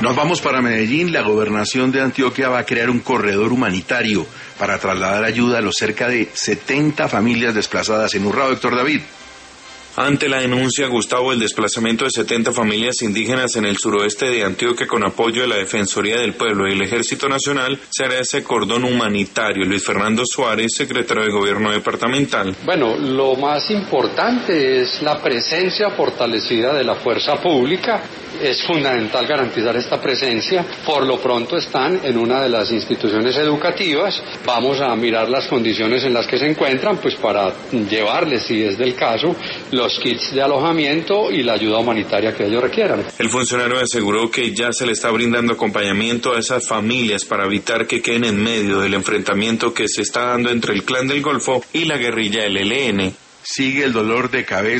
Nos vamos para Medellín. La gobernación de Antioquia va a crear un corredor humanitario para trasladar ayuda a los cerca de 70 familias desplazadas en Urrao. Héctor David. Ante la denuncia, Gustavo, el desplazamiento de 70 familias indígenas en el suroeste de Antioquia con apoyo de la Defensoría del Pueblo y el Ejército Nacional, se hará ese cordón humanitario. Luis Fernando Suárez, secretario de Gobierno departamental. Bueno, lo más importante es la presencia fortalecida de la fuerza pública. Es fundamental garantizar esta presencia. Por lo pronto están en una de las instituciones educativas. Vamos a mirar las condiciones en las que se encuentran, pues para llevarles, si es del caso, los kits de alojamiento y la ayuda humanitaria que ellos requieran. El funcionario aseguró que ya se le está brindando acompañamiento a esas familias para evitar que queden en medio del enfrentamiento que se está dando entre el Clan del Golfo y la guerrilla del ELN. Sigue el dolor de cabeza